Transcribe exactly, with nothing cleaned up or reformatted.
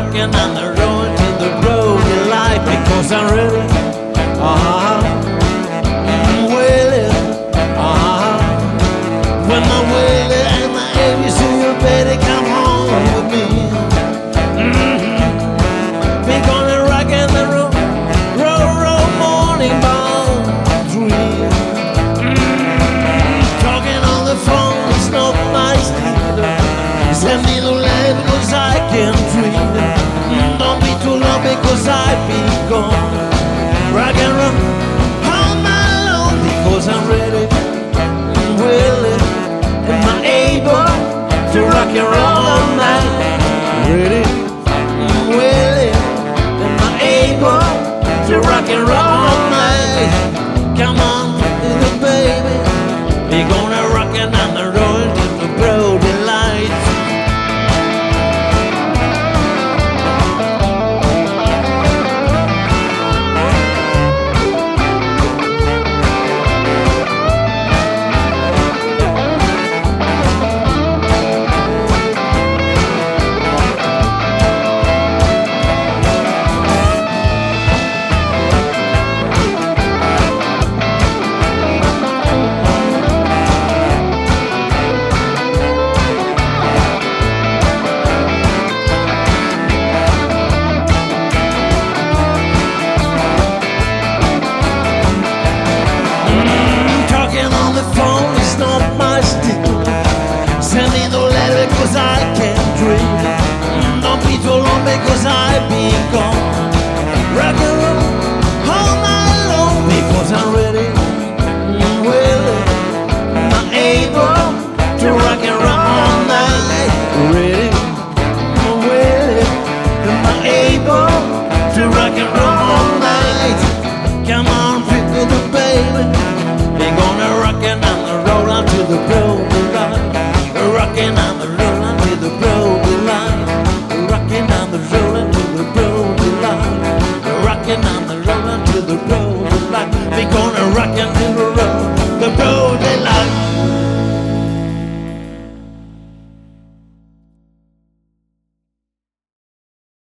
rocking on the road to the road in life because I'm ready. Uh-huh. Willie. Uh-huh. When my Willie and my A B C, you better come home with me. Mm-hmm. We're gonna rock in the road, road, road, morning bound three. Mm-hmm. Talking on the phone, it's not my style. Send me no light because I can't dream.